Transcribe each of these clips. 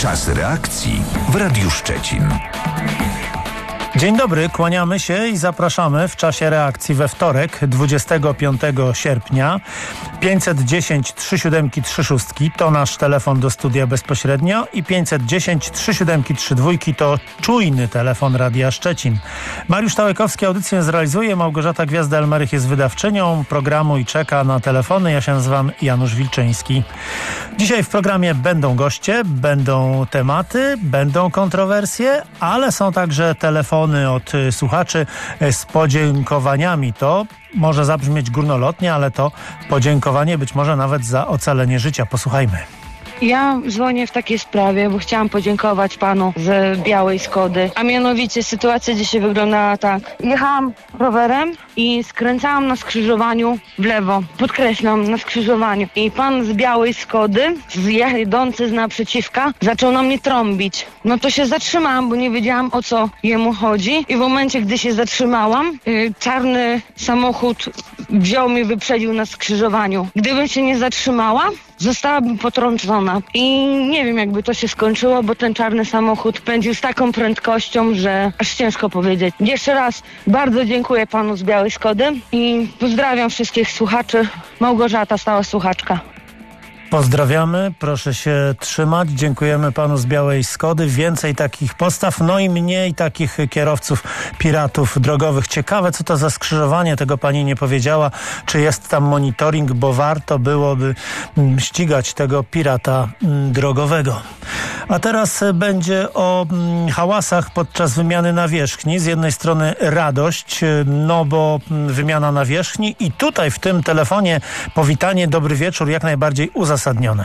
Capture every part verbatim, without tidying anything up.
Czas reakcji w Radiu Szczecin. Dzień dobry, kłaniamy się i zapraszamy w czasie reakcji we wtorek, dwudziestego piątego sierpnia. pięćset dziesięć trzy siedem trzy sześć to nasz telefon do studia bezpośrednio i pięćset dziesięć trzy siedem trzy dwa to czujny telefon Radia Szczecin. Mariusz Tałekowski audycję zrealizuje, Małgorzata Gwiazda-Elmerych jest wydawczynią programu i czeka na telefony. Ja się nazywam Janusz Wilczyński. Dzisiaj w programie będą goście, będą tematy, będą kontrowersje, ale są także telefony od słuchaczy z podziękowaniami. To może zabrzmieć górnolotnie, ale to podziękowanie być może nawet za ocalenie życia. Posłuchajmy. Ja dzwonię w takiej sprawie, bo chciałam podziękować panu z białej Skody. A mianowicie sytuacja dzisiaj wyglądała tak. Jechałam rowerem i skręcałam na skrzyżowaniu w lewo. Podkreślam, na skrzyżowaniu. I pan z białej Skody, jadący z naprzeciwka, zaczął na mnie trąbić. No to się zatrzymałam, bo nie wiedziałam, o co jemu chodzi. I w momencie, gdy się zatrzymałam, yy, czarny samochód wziął mnie, wyprzedził na skrzyżowaniu. Gdybym się nie zatrzymała, zostałabym potrącona. I nie wiem, jakby to się skończyło, bo ten czarny samochód pędził z taką prędkością, że aż ciężko powiedzieć. Jeszcze raz bardzo dziękuję panu z białej Skody i pozdrawiam wszystkich słuchaczy. Małgorzata, stała słuchaczka. Pozdrawiamy, proszę się trzymać. Dziękujemy panu z białej Skody. Więcej takich postaw, no i mniej takich kierowców piratów drogowych. Ciekawe, co to za skrzyżowanie, tego pani nie powiedziała. Czy jest tam monitoring, bo warto byłoby ścigać tego pirata drogowego. A teraz będzie o hałasach podczas wymiany nawierzchni. Z jednej strony radość, no bo wymiana nawierzchni i tutaj w tym telefonie powitanie, dobry wieczór, jak najbardziej uzasadnione.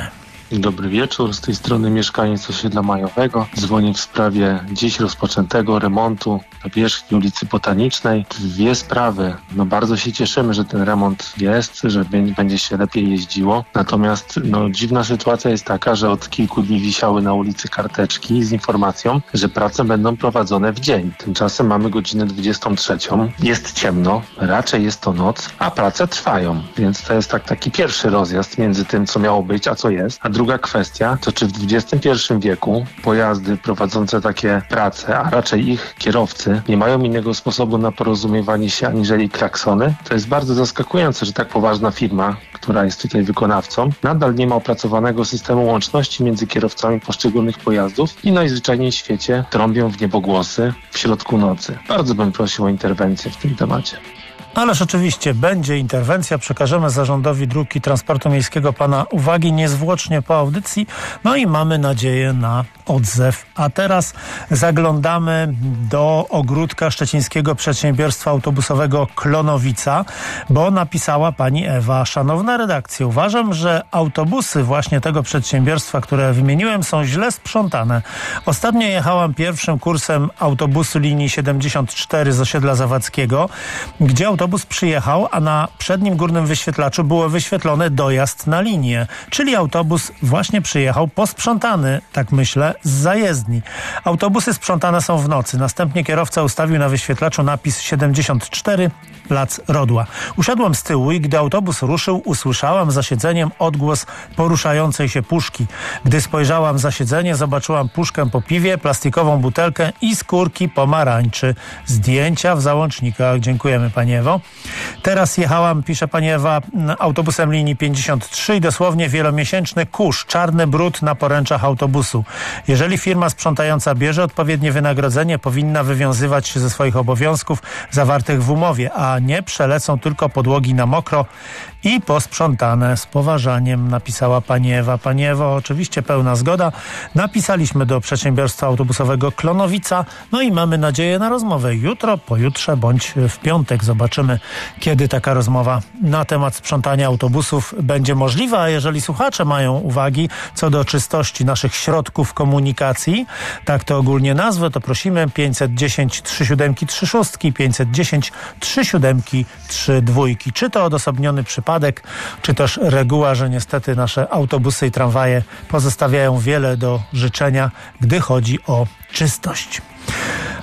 Dobry wieczór, z tej strony mieszkaniec osiedla Majowego. Dzwonię w sprawie dziś rozpoczętego remontu nawierzchni ulicy Botanicznej. Dwie sprawy. No bardzo się cieszymy, że ten remont jest, że będzie się lepiej jeździło. Natomiast no dziwna sytuacja jest taka, że od kilku dni wisiały na ulicy karteczki z informacją, że prace będą prowadzone w dzień. Tymczasem mamy godzinę dwudziestą trzecią. Jest ciemno, raczej jest to noc, a prace trwają. Więc to jest tak taki pierwszy rozjazd między tym, co miało być, a co jest. A druga kwestia, to czy w dwudziestym pierwszym wieku pojazdy prowadzące takie prace, a raczej ich kierowcy, nie mają innego sposobu na porozumiewanie się aniżeli klaksony? To jest bardzo zaskakujące, że tak poważna firma, która jest tutaj wykonawcą, nadal nie ma opracowanego systemu łączności między kierowcami poszczególnych pojazdów i najzwyczajniej w świecie trąbią w niebogłosy w środku nocy. Bardzo bym prosił o interwencję w tym temacie. Ależ oczywiście będzie interwencja, przekażemy Zarządowi Dróg i Transportu Miejskiego pana uwagi niezwłocznie po audycji, no i mamy nadzieję na odzew. A teraz zaglądamy do ogródka szczecińskiego przedsiębiorstwa autobusowego Klonowica, bo napisała pani Ewa: szanowna redakcja, uważam, że autobusy właśnie tego przedsiębiorstwa, które wymieniłem, są źle sprzątane. Ostatnio jechałam pierwszym kursem autobusu linii siedemdziesiąt cztery z osiedla Zawadzkiego, gdzie autobus przyjechał, a na przednim górnym wyświetlaczu było wyświetlone dojazd na linię, czyli autobus właśnie przyjechał posprzątany, tak myślę, z zajezdni. Autobusy sprzątane są w nocy. Następnie kierowca ustawił na wyświetlaczu napis siedemdziesiąt cztery Plac Rodła. Usiadłam z tyłu i gdy autobus ruszył, usłyszałam za siedzeniem odgłos poruszającej się puszki. Gdy spojrzałam za siedzenie, zobaczyłam puszkę po piwie, plastikową butelkę i skórki pomarańczy. Zdjęcia w załącznikach. Dziękujemy, pani Ewo. Teraz jechałam, pisze pani Ewa, autobusem linii pięćdziesiąt trzy i dosłownie wielomiesięczny kurz, czarny brud na poręczach autobusu. Jeżeli firma sprzątająca bierze odpowiednie wynagrodzenie, powinna wywiązywać się ze swoich obowiązków zawartych w umowie, a nie przelecą tylko podłogi na mokro i posprzątane. Z poważaniem, napisała pani Ewa. Pani Ewo, oczywiście pełna zgoda. Napisaliśmy do przedsiębiorstwa autobusowego Klonowica, no i mamy nadzieję na rozmowę jutro, pojutrze bądź w piątek. Zobaczymy, kiedy taka rozmowa na temat sprzątania autobusów będzie możliwa. A jeżeli słuchacze mają uwagi co do czystości naszych środków komunikacji, tak to ogólnie nazwę, to prosimy pięćset dziesięć trzy siedem trzy sześć, pięćset dziesięć trzy siedem trzy dwa. Czy to odosobniony przypadek, czy też reguła, że niestety nasze autobusy i tramwaje pozostawiają wiele do życzenia, gdy chodzi o czystość.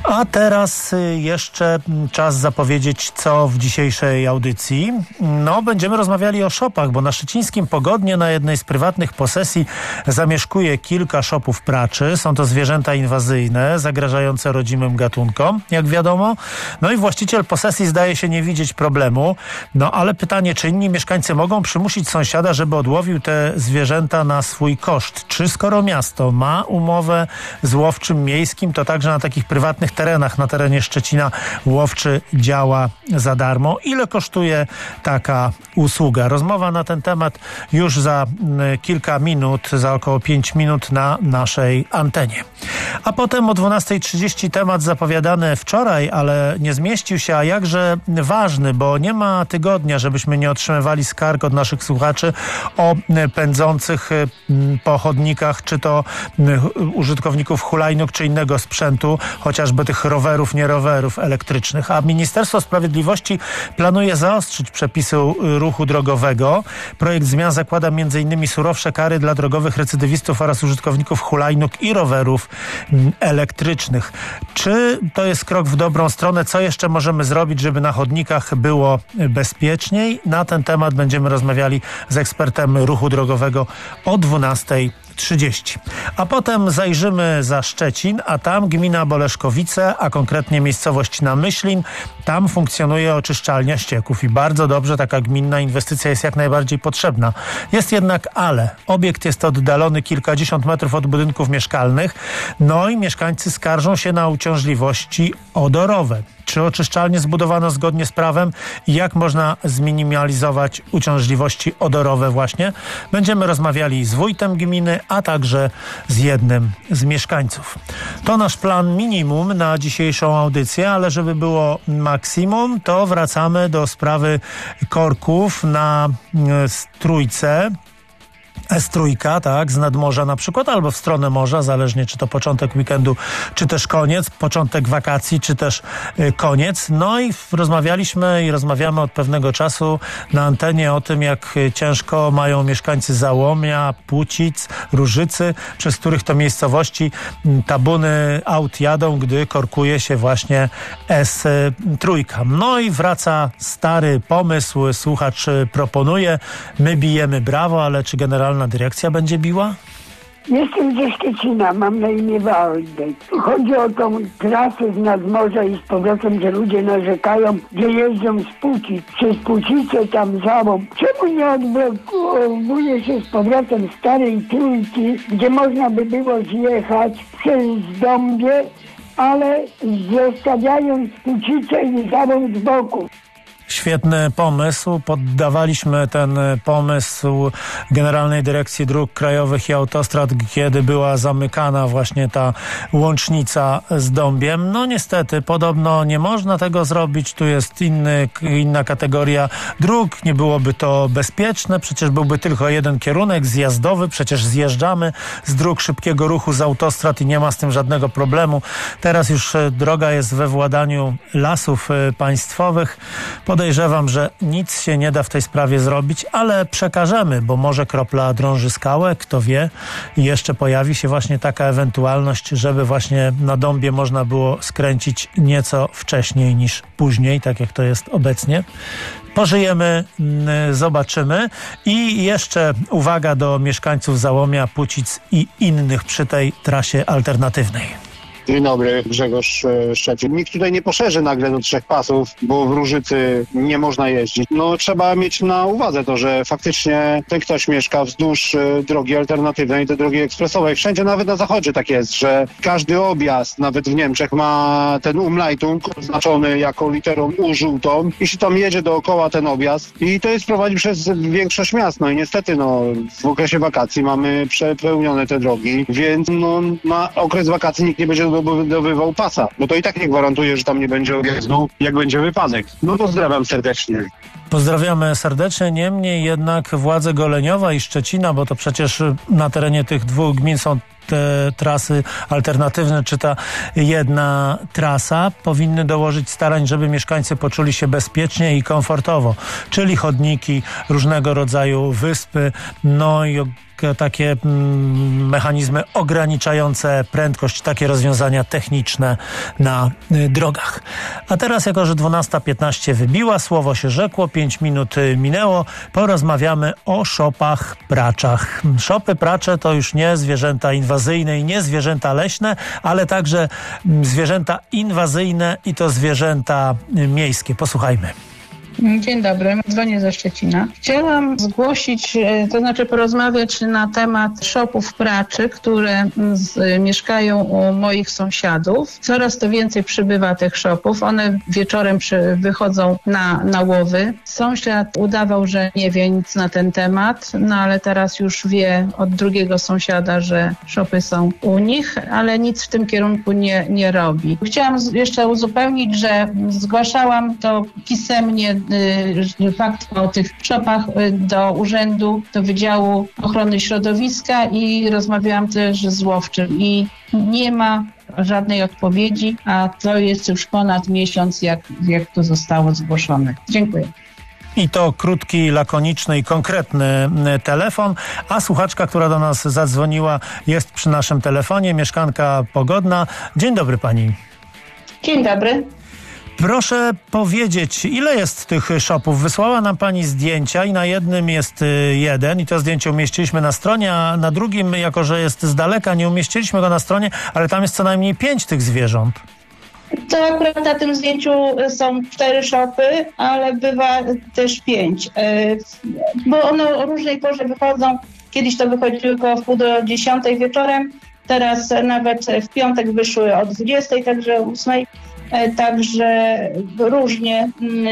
A teraz jeszcze czas zapowiedzieć, co w dzisiejszej audycji. No, będziemy rozmawiali o shopach, bo na Szczecińskim Pogodnie na jednej z prywatnych posesji zamieszkuje kilka shopów praczy. Są to zwierzęta inwazyjne, zagrażające rodzimym gatunkom, jak wiadomo. No i właściciel posesji zdaje się nie widzieć problemu. No, ale pytanie, czy inni mieszkańcy mogą przymusić sąsiada, żeby odłowił te zwierzęta na swój koszt? Czy skoro miasto ma umowę z łowczym miejskim, to także na takich prywatnych terenach, na terenie Szczecina łowczy działa za darmo? Ile kosztuje taka usługa? Rozmowa na ten temat już za kilka minut, za około pięć minut na naszej antenie. A potem o dwunasta trzydzieści temat zapowiadany wczoraj, ale nie zmieścił się, a jakże ważny, bo nie ma tygodnia, żebyśmy nie otrzymywali skarg od naszych słuchaczy o pędzących po chodnikach, czy to użytkowników hulajnóg, czy innego sprzętu, chociażby tych rowerów, nie rowerów elektrycznych. A Ministerstwo Sprawiedliwości planuje zaostrzyć przepisy ruchu drogowego. Projekt zmian zakłada między innymi surowsze kary dla drogowych recydywistów oraz użytkowników hulajnóg i rowerów elektrycznych. Czy to jest krok w dobrą stronę? Co jeszcze możemy zrobić, żeby na chodnikach było bezpieczniej? Na ten temat będziemy rozmawiali z ekspertem ruchu drogowego o dwunastej trzydzieści. A potem zajrzymy za Szczecin, a tam gmina Boleszkowice, a konkretnie miejscowość Namyślin. Tam funkcjonuje oczyszczalnia ścieków i bardzo dobrze, taka gminna inwestycja jest jak najbardziej potrzebna. Jest jednak ale. Obiekt jest oddalony kilkadziesiąt metrów od budynków mieszkalnych, no i mieszkańcy skarżą się na uciążliwości odorowe. Czy oczyszczalnie zbudowano zgodnie z prawem i jak można zminimalizować uciążliwości odorowe właśnie? Będziemy rozmawiali z wójtem gminy, a także z jednym z mieszkańców. To nasz plan minimum na dzisiejszą audycję, ale żeby było maksimum, to wracamy do sprawy korków na Trójce. S trzy, tak, z nadmorza na przykład, albo w stronę morza, zależnie czy to początek weekendu, czy też koniec, początek wakacji, czy też y, koniec. No i rozmawialiśmy i rozmawiamy od pewnego czasu na antenie o tym, jak ciężko mają mieszkańcy Załomia, Płucic, Różycy, przez których to miejscowości tabuny aut jadą, gdy korkuje się właśnie S trzy. No i wraca stary pomysł, słuchacz proponuje, my bijemy brawo, ale czy generalnie dyrekcja będzie biła? Jestem ze Szczecina, mam na imię Waldek. Chodzi o tą trasę z nadmorza i z powrotem, że ludzie narzekają, że jeżdżą z Płucic, przez Płucice tam Załom. Czemu nie odblokuje się z powrotem starej Trójki, gdzie można by było zjechać przez Dąbie, ale zostawiając Płucice i Załom z boku? Świetny pomysł. Poddawaliśmy ten pomysł Generalnej Dyrekcji Dróg Krajowych i Autostrad, kiedy była zamykana właśnie ta łącznica z Dąbiem. No niestety, podobno nie można tego zrobić. Tu jest inny, inna kategoria dróg. Nie byłoby to bezpieczne. Przecież byłby tylko jeden kierunek zjazdowy. Przecież zjeżdżamy z dróg szybkiego ruchu, z autostrad i nie ma z tym żadnego problemu. Teraz już droga jest we władaniu Lasów Państwowych. Podejrzewam, że nic się nie da w tej sprawie zrobić, ale przekażemy, bo może kropla drąży skałę, kto wie. I jeszcze pojawi się właśnie taka ewentualność, żeby właśnie na Dąbie można było skręcić nieco wcześniej niż później, tak jak to jest obecnie. Pożyjemy, zobaczymy. I jeszcze uwaga do mieszkańców Załomia, Płucic i innych przy tej trasie alternatywnej. Dzień dobry, Grzegorz Szczecin. Nikt tutaj nie poszerzy nagle do trzech pasów, bo w Różycy nie można jeździć. No trzeba mieć na uwadze to, że faktycznie ten ktoś mieszka wzdłuż drogi alternatywnej, tej drogi ekspresowej. Wszędzie, nawet na zachodzie tak jest, że każdy objazd, nawet w Niemczech, ma ten Umleitung oznaczony jako literą U żółtą. Jeśli tam jedzie dookoła ten objazd i to jest prowadzi przez większość miast. No i niestety no, w okresie wakacji mamy przepełnione te drogi, więc no, na okres wakacji nikt nie będzie dobywał pasa, bo to i tak nie gwarantuje, że tam nie będzie objazdu, jak będzie wypadek. No pozdrawiam serdecznie. Pozdrawiamy serdecznie, niemniej jednak władze Goleniowa i Szczecina, bo to przecież na terenie tych dwóch gmin są te trasy alternatywne, czy ta jedna trasa, powinny dołożyć starań, żeby mieszkańcy poczuli się bezpiecznie i komfortowo, czyli chodniki, różnego rodzaju wyspy, no i takie mm, mechanizmy ograniczające prędkość, takie rozwiązania techniczne na y, drogach. A teraz, jako że dwunasta piętnaście wybiła, słowo się rzekło, pięć minut y, minęło, porozmawiamy o szopach praczach. Szopy pracze to już nie zwierzęta inwazyjne i nie zwierzęta leśne, ale także mm, zwierzęta inwazyjne i to zwierzęta y, miejskie. Posłuchajmy. Dzień dobry, dzwonię ze Szczecina. Chciałam zgłosić, to znaczy porozmawiać na temat szopów praczy, które z, mieszkają u moich sąsiadów. Coraz to więcej przybywa tych szopów. One wieczorem przy, wychodzą na, na łowy. Sąsiad udawał, że nie wie nic na ten temat, no ale teraz już wie od drugiego sąsiada, że szopy są u nich, ale nic w tym kierunku nie, nie robi. Chciałam jeszcze uzupełnić, że zgłaszałam to pisemnie fakt o tych szopach do urzędu, do Wydziału Ochrony Środowiska i rozmawiałam też z łowczym i nie ma żadnej odpowiedzi, a to jest już ponad miesiąc, jak, jak to zostało zgłoszone. Dziękuję. I to krótki, lakoniczny i konkretny telefon, a słuchaczka, która do nas zadzwoniła, jest przy naszym telefonie, mieszkanka Pogodna. Dzień dobry pani. Dzień dobry. Proszę powiedzieć, ile jest tych szopów? Wysłała nam pani zdjęcia i na jednym jest jeden i to zdjęcie umieściliśmy na stronie, a na drugim, jako że jest z daleka, nie umieściliśmy go na stronie, ale tam jest co najmniej pięć tych zwierząt. To akurat na tym zdjęciu są cztery szopy, ale bywa też pięć, bo one o różnej porze wychodzą. Kiedyś to wychodziły około wpół do dziesiątej wieczorem, teraz nawet w piątek wyszły o dwudziestej, także ósmej. Także różnie,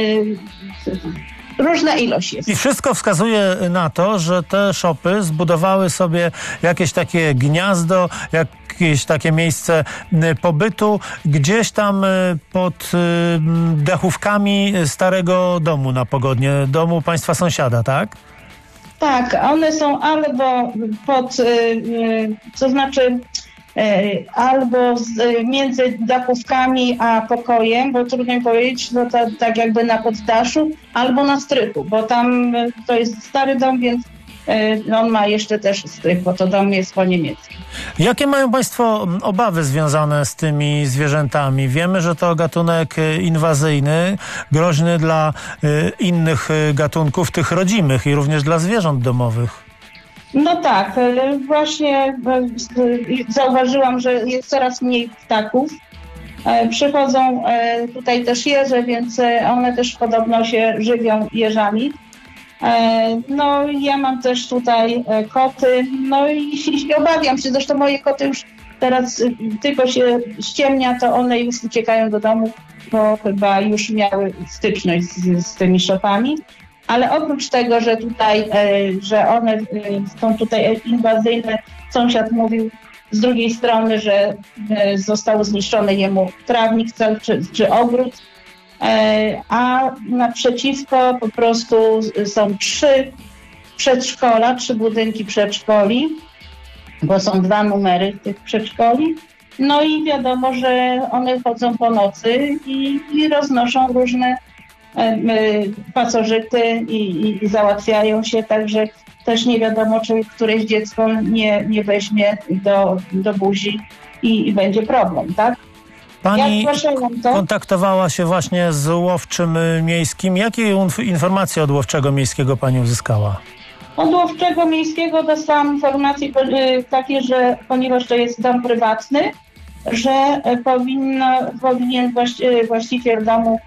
różna ilość jest. I wszystko wskazuje na to, że te szopy zbudowały sobie jakieś takie gniazdo, jakieś takie miejsce pobytu gdzieś tam pod dachówkami starego domu na Pogodnie, domu państwa sąsiada, tak? Tak, one są albo pod, to znaczy albo z, między dachówkami a pokojem, bo trudno mi powiedzieć, no to tak jakby na poddaszu, albo na strychu, bo tam to jest stary dom, więc on ma jeszcze też strych, bo to dom jest po niemiecku. Jakie mają państwo obawy związane z tymi zwierzętami? Wiemy, że to gatunek inwazyjny, groźny dla innych gatunków, tych rodzimych i również dla zwierząt domowych. No tak, właśnie zauważyłam, że jest coraz mniej ptaków. Przychodzą tutaj też jeże, więc one też podobno się żywią jeżami. No ja mam też tutaj koty, no i, i obawiam się, zresztą moje koty już teraz tylko się ściemnia, to one już uciekają do domu, bo chyba już miały styczność z, z tymi szopami. Ale oprócz tego, że tutaj, że one są tutaj inwazyjne, sąsiad mówił z drugiej strony, że został zniszczony jemu trawnik czy, czy ogród, a naprzeciwko po prostu są trzy przedszkola, trzy budynki przedszkoli, bo są dwa numery tych przedszkoli. No i wiadomo, że one chodzą po nocy i, i roznoszą różne pasożyty i, i, i załatwiają się, także też nie wiadomo, czy któreś dziecko nie, nie weźmie do, do buzi i, i będzie problem, tak? Pani ja to, kontaktowała się właśnie z łowczym miejskim. Jakie informacje od łowczego miejskiego pani uzyskała? Od łowczego miejskiego dostałam informacje takie, że ponieważ to jest dom prywatny, że powinno, powinien właściciel domu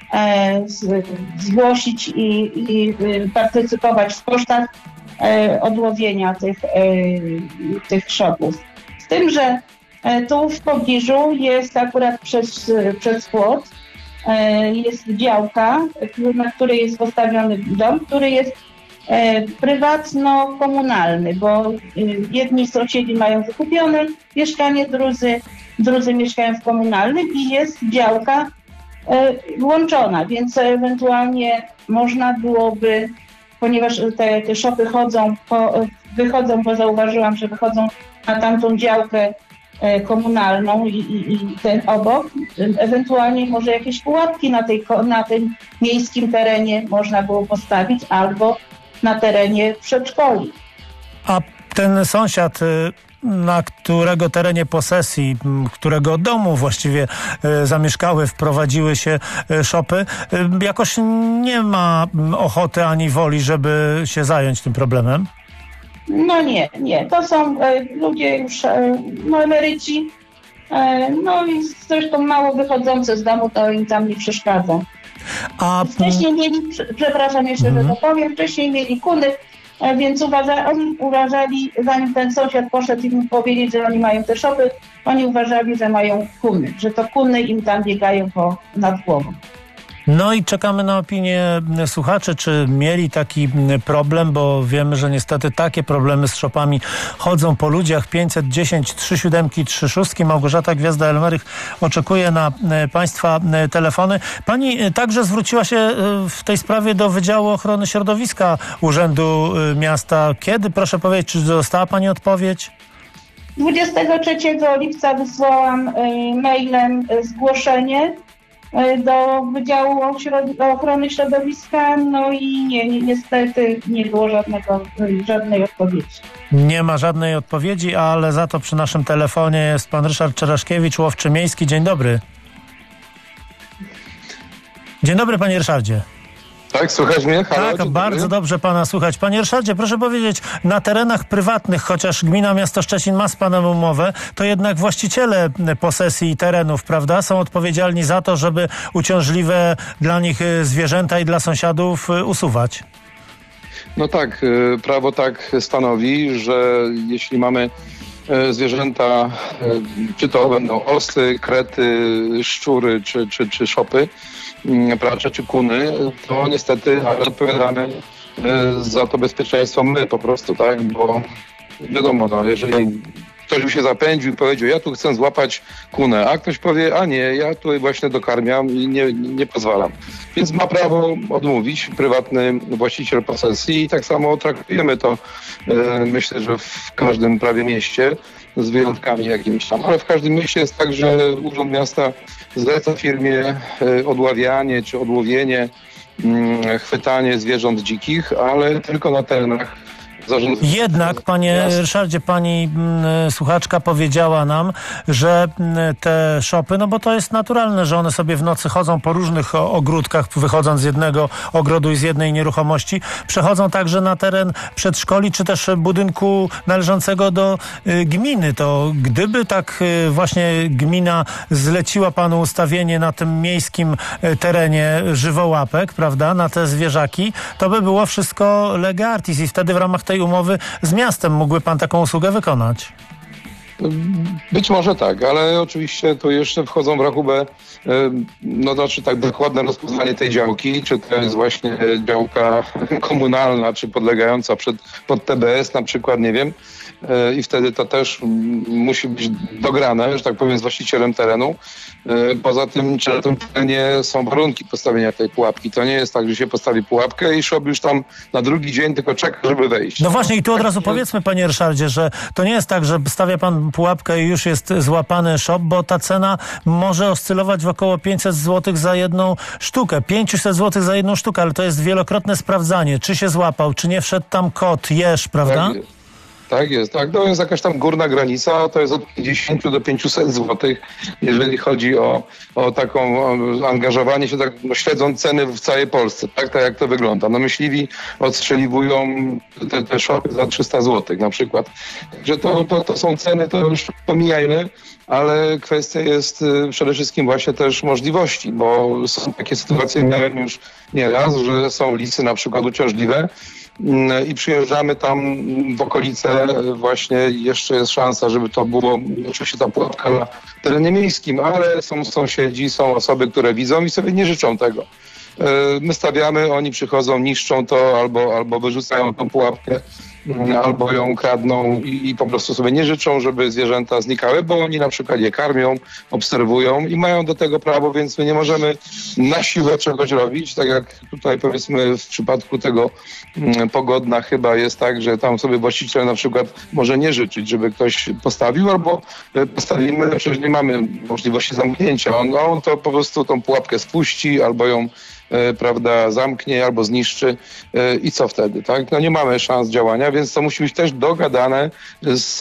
zgłosić i, i partycypować w kosztach odłowienia tych, tych szopów. Z tym, że tu w pobliżu jest akurat przez, przez płot, jest działka, na której jest postawiony dom, który jest prywatno-komunalny, bo jedni sąsiedzi mają wykupione mieszkanie, drudzy, drudzy mieszkają w komunalnym i jest działka włączona, więc ewentualnie można byłoby, ponieważ te, te szopy chodzą, po, wychodzą, bo zauważyłam, że wychodzą na tamtą działkę komunalną i, i, i ten obok, ewentualnie może jakieś pułapki na, tej, na tym miejskim terenie można było postawić albo na terenie przedszkoli. A Ten sąsiad, na którego terenie posesji, którego domu właściwie zamieszkały, wprowadziły się szopy, jakoś nie ma ochoty ani woli, żeby się zająć tym problemem? No nie, nie. To są e, ludzie już e, no, emeryci, e, no i zresztą mało wychodzące z domu, to im tam nie przeszkadza. A Wcześniej mieli, przepraszam jeszcze, Mhm. że to powiem, wcześniej mieli kuny, e, więc uważa, oni uważali, zanim ten sąsiad poszedł im powiedzieć, że oni mają te szopy, oni uważali, że mają kuny, że to kuny im tam biegają po, nad głową. No i czekamy na opinię słuchaczy, czy mieli taki problem, bo wiemy, że niestety takie problemy z szopami chodzą po ludziach. pięćset dziesięć trzy siedem trzy sześć. Małgorzata Gwiazda-Elmerych oczekuje na Państwa telefony. Pani także zwróciła się w tej sprawie do Wydziału Ochrony Środowiska Urzędu Miasta. Kiedy, proszę powiedzieć, czy dostała Pani odpowiedź? dwudziestego trzeciego lipca wysłałam y, mailem y, zgłoszenie y, do Wydziału Środ- Ochrony Środowiska, no i nie, nie, niestety nie było żadnego, y, żadnej odpowiedzi. Nie ma żadnej odpowiedzi, ale za to przy naszym telefonie jest pan Ryszard Czeraszkiewicz, łowczy miejski. Dzień dobry. Dzień dobry, panie Ryszardzie. Tak, słychać mnie? Halo, Tak, dzień bardzo dobry. dobrze pana słuchać. Panie Ryszardzie, proszę powiedzieć, na terenach prywatnych, chociaż gmina Miasto Szczecin ma z panem umowę, to jednak właściciele posesji i terenów, prawda, są odpowiedzialni za to, żeby uciążliwe dla nich zwierzęta i dla sąsiadów usuwać. No tak, y, prawo tak stanowi, że jeśli mamy y, zwierzęta, y, czy to będą osy, krety, szczury, czy, czy, czy szopy, y, pracze, czy kuny, to niestety ale odpowiadamy y, za to bezpieczeństwo my po prostu, tak, bo wiadomo, no, jeżeli ktoś by się zapędził i powiedział, ja tu chcę złapać kunę, a ktoś powie, a nie, ja tu właśnie dokarmiam i nie, nie pozwalam. Więc ma prawo odmówić prywatny właściciel posesji i tak samo traktujemy to, e, myślę, że w każdym prawie mieście, z wyjątkami jakimiś tam, ale w każdym mieście jest tak, że Urząd Miasta zleca firmie e, odławianie czy odłowienie, mm, chwytanie zwierząt dzikich, ale tylko na terenach zarządu. Jednak, panie Ryszardzie, pani m, słuchaczka powiedziała nam, że m, te szopy, no bo to jest naturalne, że one sobie w nocy chodzą po różnych o, ogródkach, wychodząc z jednego ogrodu i z jednej nieruchomości, przechodzą także na teren przedszkoli, czy też budynku należącego do y, gminy. To gdyby tak y, właśnie gmina zleciła panu ustawienie na tym miejskim y, terenie żywołapek, prawda, na te zwierzaki, to by było wszystko lege artis i wtedy w ramach tej umowy z miastem mógłby pan taką usługę wykonać. Być może tak, ale oczywiście tu jeszcze wchodzą w rachubę, no znaczy tak dokładne rozpoznanie tej działki, czy to jest właśnie działka komunalna, czy podlegająca przed, pod T B S na przykład, nie wiem. I wtedy to też musi być dograne, że tak powiem, z właścicielem terenu. Poza tym, czy na tym terenie są warunki postawienia tej pułapki. To nie jest tak, że się postawi pułapkę i szop już tam na drugi dzień tylko czeka, żeby wejść. No właśnie i tu od razu powiedzmy, panie Ryszardzie, że to nie jest tak, że stawia pan pułapkę i już jest złapany szop, bo ta cena może oscylować w około pięćset złotych za jedną sztukę. pięćset złotych za jedną sztukę, ale to jest wielokrotne sprawdzanie, czy się złapał, czy nie wszedł tam kot, jeż, prawda? Tak, tak jest, tak. To jest jakaś tam górna granica, to jest od pięćdziesiąt do pięciuset złotych, jeżeli chodzi o, o taką o angażowanie się, tak, no, śledząc ceny w całej Polsce, tak, tak jak to wygląda. No myśliwi odstrzeliwują te, te szopy za trzysta złotych na przykład. Także to, to, to są ceny, to już pomijajmy, ale kwestia jest y, przede wszystkim właśnie też możliwości, bo są takie sytuacje, miałem już nieraz, że są lisy na przykład uciążliwe, i przyjeżdżamy tam w okolice, właśnie jeszcze jest szansa, żeby to było, oczywiście ta pułapka na terenie miejskim, ale są sąsiedzi, są osoby, które widzą i sobie nie życzą tego. My stawiamy, oni przychodzą, niszczą to albo, albo wyrzucają tą pułapkę, albo ją kradną i, i po prostu sobie nie życzą, żeby zwierzęta znikały, bo oni na przykład je karmią, obserwują i mają do tego prawo, więc my nie możemy na siłę czegoś robić, tak jak tutaj powiedzmy w przypadku tego mm, Pogodna chyba jest tak, że tam sobie właściciel na przykład może nie życzyć, żeby ktoś postawił, albo postawimy, przecież nie mamy możliwości zamknięcia, on, on to po prostu tą pułapkę spuści, albo ją prawda, zamknie albo zniszczy i co wtedy, tak? No nie mamy szans działania, więc to musi być też dogadane z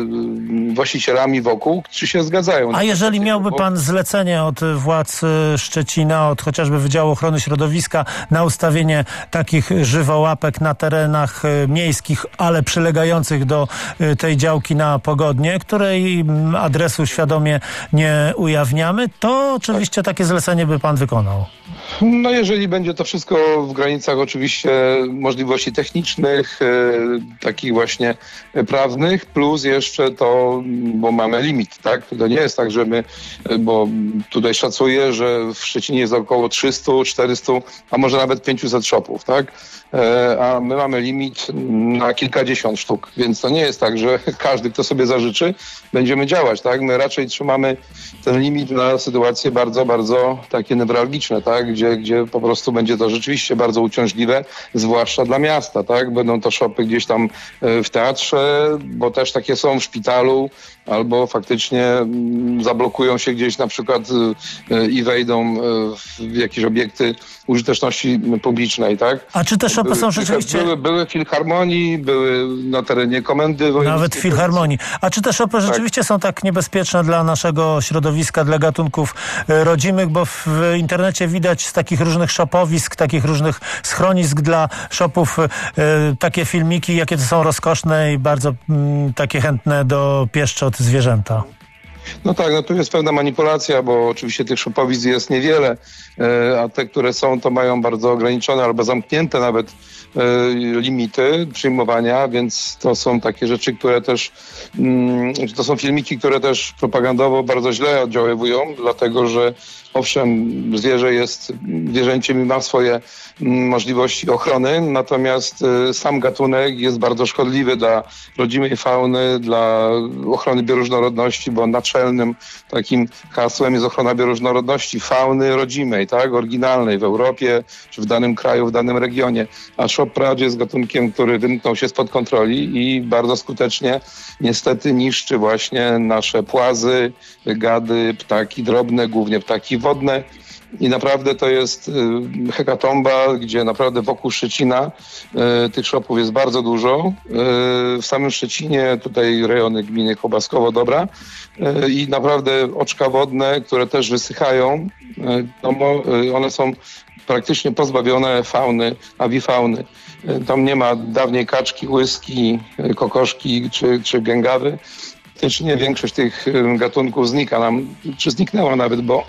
y, właścicielami wokół, czy się zgadzają. A jeżeli miałby pan zlecenie od władz Szczecina, od chociażby Wydziału Ochrony Środowiska na ustawienie takich żywołapek na terenach miejskich, ale przylegających do tej działki na Pogodnie, której adresu świadomie nie ujawniamy, to oczywiście takie zlecenie by pan wykonał. No jeżeli będzie to wszystko w granicach oczywiście możliwości technicznych, e, takich właśnie prawnych, plus jeszcze to, bo mamy limit, tak? To nie jest tak, że my, bo tutaj szacuję, że w Szczecinie jest około trzysta, czterysta, a może nawet pięćset shopów, tak? E, a my mamy limit na kilkadziesiąt sztuk, więc to nie jest tak, że każdy, kto sobie zażyczy, będziemy działać, tak? My raczej trzymamy ten limit na sytuacje bardzo, bardzo takie newralgiczne, tak? Gdzie, gdzie po prostu będzie to rzeczywiście bardzo uciążliwe, zwłaszcza dla miasta, tak? Będą to shopy gdzieś tam w teatrze, bo też takie są w szpitalu, albo faktycznie zablokują się gdzieś na przykład i wejdą w jakieś obiekty użyteczności publicznej, tak? A czy te shopy są rzeczywiście... Były, były w Filharmonii, były na terenie Komendy Wojewódzkiej. Nawet w Filharmonii. A czy te shopy rzeczywiście tak. są tak niebezpieczne dla naszego środowiska, dla gatunków rodzimych, bo w internecie widać z takich różnych shopowisk, takich różnych schronisk dla shopów takie filmiki, jakie to są rozkoszne i bardzo m, takie chętne do pieszczot zwierzęta. No tak, no tu jest pewna manipulacja, bo oczywiście tych szopowisk jest niewiele, a te, które są, to mają bardzo ograniczone albo zamknięte nawet limity przyjmowania, więc to są takie rzeczy, które też, to są filmiki, które też propagandowo bardzo źle oddziaływują, dlatego że owszem, zwierzę jest zwierzęciem i ma swoje możliwości ochrony, natomiast sam gatunek jest bardzo szkodliwy dla rodzimej fauny, dla ochrony bioróżnorodności, bo naczelnym takim hasłem jest ochrona bioróżnorodności fauny rodzimej, tak, oryginalnej w Europie, czy w danym kraju, w danym regionie. A szop pradzie jest gatunkiem, który wymknął się spod kontroli i bardzo skutecznie niestety niszczy właśnie nasze płazy, gady, ptaki drobne, głównie ptaki wodne. I naprawdę to jest hekatomba, gdzie naprawdę wokół Szczecina y, tych szopów jest bardzo dużo. Y, w samym Szczecinie tutaj rejony gminy Kobaskowo-Dobra y, i naprawdę oczka wodne, które też wysychają, y, no bo y, one są praktycznie pozbawione fauny, awifauny. Y, tam nie ma dawniej kaczki, łyski, y, kokoszki czy, czy gęgawy. Faktycznie większość tych y, gatunków znika nam, czy zniknęła nawet, bo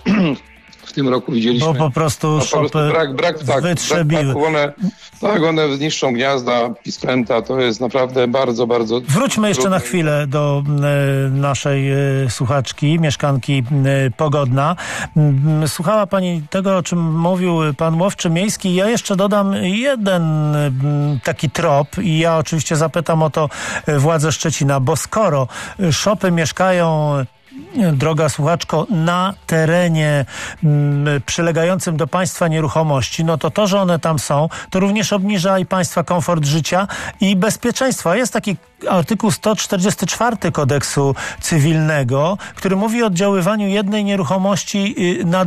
w tym roku widzieliśmy... Bo po prostu no, szopy brak, brak, tak, wytrzebiły. Brak, one, tak, one zniszczą gniazda, pisklęta. To jest naprawdę bardzo, bardzo... Wróćmy jeszcze trudne. na chwilę do y, naszej y, słuchaczki, mieszkanki y, Pogodna. Y, słuchała pani tego, o czym mówił pan łowczy miejski. Ja jeszcze dodam jeden y, taki trop i ja oczywiście zapytam o to y, władze Szczecina, bo skoro y, szopy mieszkają... droga słuchaczko, na terenie m, przylegającym do państwa nieruchomości, no to to, że one tam są, to również obniża i państwa komfort życia i bezpieczeństwa. Jest taki artykuł sto czterdziesty czwarty Kodeksu Cywilnego, który mówi o oddziaływaniu jednej nieruchomości na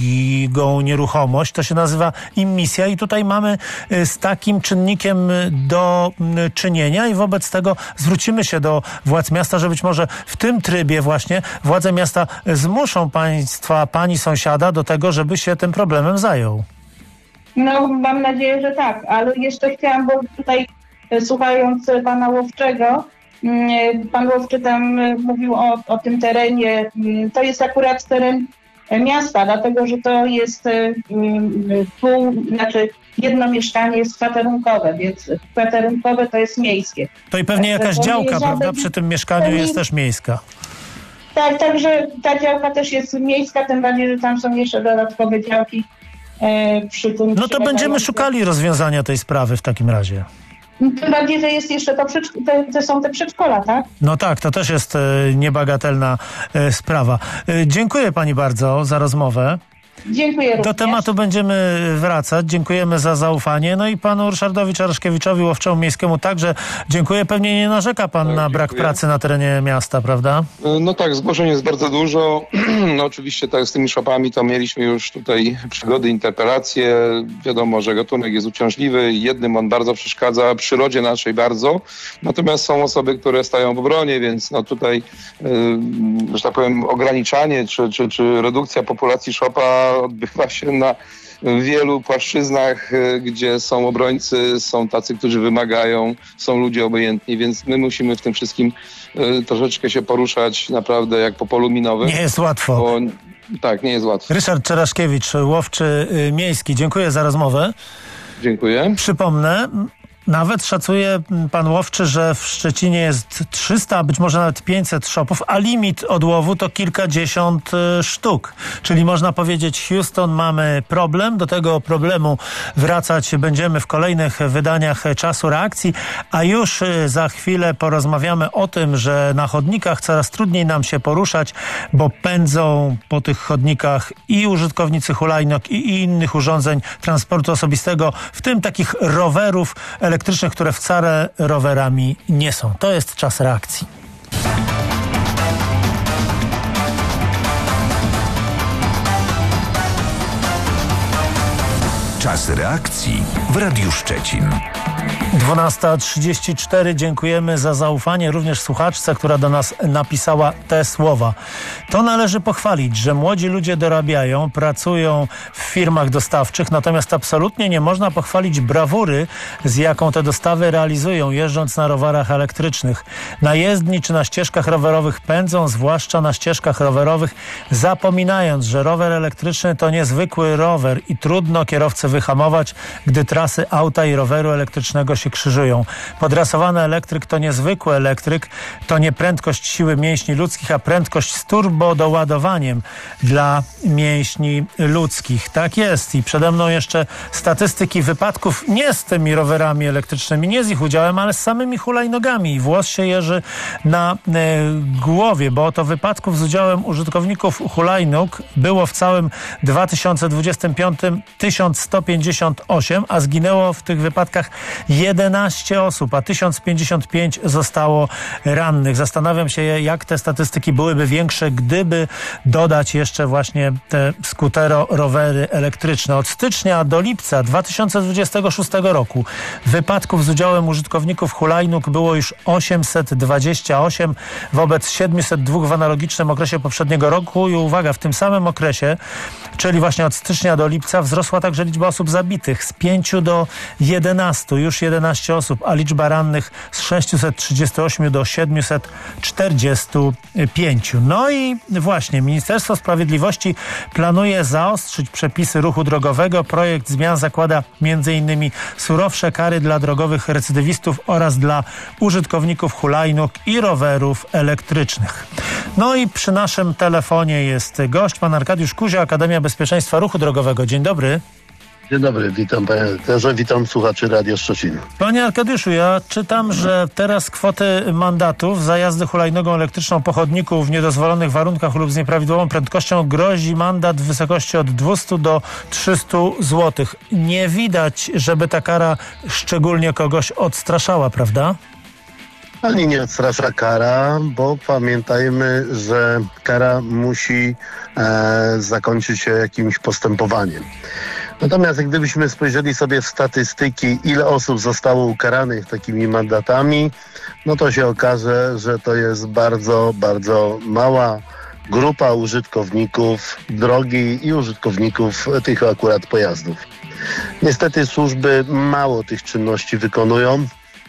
drugą nieruchomość. To się nazywa immisja i tutaj mamy z takim czynnikiem do czynienia i wobec tego zwrócimy się do władz miasta, że być może w tym trybie właśnie władze miasta zmuszą państwa, pani sąsiada do tego, żeby się tym problemem zajął. No, mam nadzieję, że tak, ale jeszcze chciałam, bo tutaj słuchając pana Łowczego, pan Łowczy tam mówił o, o tym terenie, to jest akurat teren miasta, dlatego że to jest pół, znaczy jedno mieszkanie jest kwaterunkowe, więc kwaterunkowe to jest miejskie. To i pewnie jakaś to działka, żaden, prawda, przy tym mieszkaniu nie, jest też miejska. Tak, także ta działka też jest miejska, tym bardziej, że tam są jeszcze dodatkowe działki e, przy tym. No to będziemy szukali rozwiązania tej sprawy w takim razie. Tym bardziej, że jest jeszcze to, przedszk- te, te są te przedszkola, tak? No tak, to też jest e, niebagatelna e, sprawa. E, dziękuję pani bardzo za rozmowę. Dziękuję również. Do tematu będziemy wracać. Dziękujemy za zaufanie. No i panu Ryszardowi Czaraszkiewiczowi, łowczemu miejskiemu także dziękuję. Pewnie nie narzeka pan Tak, na dziękuję. brak pracy na terenie miasta, prawda? No tak, zgłoszeń jest bardzo dużo. No oczywiście tak z tymi szopami to mieliśmy już tutaj przygody, interpelacje. Wiadomo, że gatunek jest uciążliwy. Jednym on bardzo przeszkadza, przyrodzie naszej bardzo. Natomiast są osoby, które stają w obronie, więc no tutaj, yy, że tak powiem, ograniczanie czy, czy, czy redukcja populacji szopa odbywa się na wielu płaszczyznach, gdzie są obrońcy, są tacy, którzy wymagają, są ludzie obojętni, więc my musimy w tym wszystkim y, troszeczkę się poruszać naprawdę jak po polu minowym. Nie jest łatwo. Bo, tak, nie jest łatwo. Ryszard Czaraszkiewicz, łowczy y, miejski. Dziękuję za rozmowę. Dziękuję. Przypomnę, nawet szacuje pan łowczy, że w Szczecinie jest trzysta, a być może nawet pięćset szopów, a limit odłowu to kilkadziesiąt y, sztuk. Czyli można powiedzieć, Houston, mamy problem. Do tego problemu wracać będziemy w kolejnych wydaniach Czasu Reakcji, a już y, za chwilę porozmawiamy o tym, że na chodnikach coraz trudniej nam się poruszać, bo pędzą po tych chodnikach i użytkownicy hulajnóg, i, i innych urządzeń transportu osobistego, w tym takich rowerów elektrycznych, które wcale rowerami nie są. To jest Czas Reakcji. Czas reakcji w Radiu Szczecin. dwunasta trzydzieści cztery. Dziękujemy za zaufanie również słuchaczce, która do nas napisała te słowa. To należy pochwalić, że młodzi ludzie dorabiają, pracują w firmach dostawczych, natomiast absolutnie nie można pochwalić brawury, z jaką te dostawy realizują, jeżdżąc na rowerach elektrycznych. Na jezdni czy na ścieżkach rowerowych pędzą, zwłaszcza na ścieżkach rowerowych, zapominając, że rower elektryczny to niezwykły rower i trudno kierowcy wyhamować, gdy trasy auta i roweru elektrycznego się krzyżują. Podrasowany elektryk to niezwykły elektryk, to nie prędkość siły mięśni ludzkich, a prędkość z turbodoładowaniem dla mięśni ludzkich. Tak jest. I przede mną jeszcze statystyki wypadków nie z tymi rowerami elektrycznymi, nie z ich udziałem, ale z samymi hulajnogami. I włos się jeży na e, głowie, bo oto wypadków z udziałem użytkowników hulajnóg było w całym dwa tysiące dwudziestym piątym tysiąc sto pięćdziesiąt osiem, a zginęło w tych wypadkach jedenaście osób, a tysiąc pięćdziesiąt pięć zostało rannych. Zastanawiam się, jak te statystyki byłyby większe, gdyby dodać jeszcze właśnie te skutero rowery elektryczne. Od stycznia do lipca dwa tysiące dwudziestego szóstego roku wypadków z udziałem użytkowników hulajnóg było już osiemset dwadzieścia osiem wobec siedemset dwa w analogicznym okresie poprzedniego roku i uwaga, w tym samym okresie, czyli właśnie od stycznia do lipca, wzrosła także liczba osób zabitych z pięciu do jedenastu, już jedenaście osób, a liczba rannych z sześciuset trzydziestu ośmiu do siedmiuset czterdziestu pięciu. No i właśnie Ministerstwo Sprawiedliwości planuje zaostrzyć przepisy ruchu drogowego. Projekt zmian zakłada między innymi surowsze kary dla drogowych recydywistów oraz dla użytkowników hulajnóg i rowerów elektrycznych. No i przy naszym telefonie jest gość, pan Arkadiusz Kuzio, Akademia Bezpieczeństwa Ruchu Drogowego. Dzień dobry. Dzień dobry, witam panie redaktorze, witam słuchaczy Radia Szczecin. Panie Arkadiuszu, ja czytam, że teraz kwoty mandatów za jazdę hulajnogą elektryczną po chodniku w niedozwolonych warunkach lub z nieprawidłową prędkością grozi mandat w wysokości od dwieście do trzystu złotych. Nie widać, żeby ta kara szczególnie kogoś odstraszała, prawda? Ani nie odstrasza kara, bo pamiętajmy, że kara musi e, zakończyć się jakimś postępowaniem. Natomiast jak gdybyśmy spojrzeli sobie w statystyki, ile osób zostało ukaranych takimi mandatami, no to się okaże, że to jest bardzo, bardzo mała grupa użytkowników drogi i użytkowników tych akurat pojazdów. Niestety służby mało tych czynności wykonują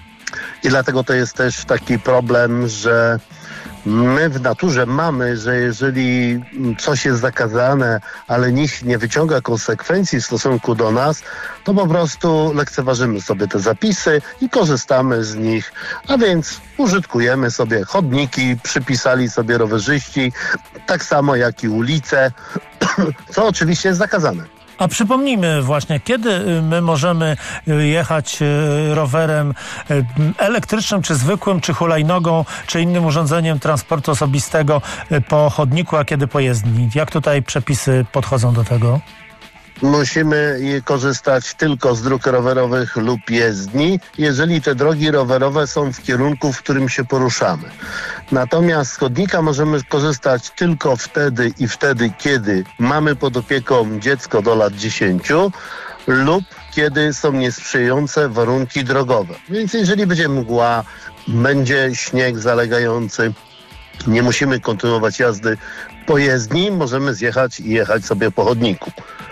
i dlatego to jest też taki problem, że my w naturze mamy, że jeżeli coś jest zakazane, ale nikt nie wyciąga konsekwencji w stosunku do nas, to po prostu lekceważymy sobie te zapisy i korzystamy z nich, a więc użytkujemy sobie chodniki, przypisali sobie rowerzyści, tak samo jak i ulice, co oczywiście jest zakazane. A przypomnijmy właśnie, kiedy my możemy jechać rowerem elektrycznym, czy zwykłym, czy hulajnogą, czy innym urządzeniem transportu osobistego po chodniku, a kiedy po jezdni? Jak tutaj przepisy podchodzą do tego? Musimy korzystać tylko z dróg rowerowych lub jezdni, jeżeli te drogi rowerowe są w kierunku, w którym się poruszamy. Natomiast z chodnika możemy korzystać tylko wtedy i wtedy, kiedy mamy pod opieką dziecko do lat dziesięciu lub kiedy są niesprzyjające warunki drogowe. Więc jeżeli będzie mgła, będzie śnieg zalegający, nie musimy kontynuować jazdy po jezdni, możemy zjechać i jechać sobie po chodniku.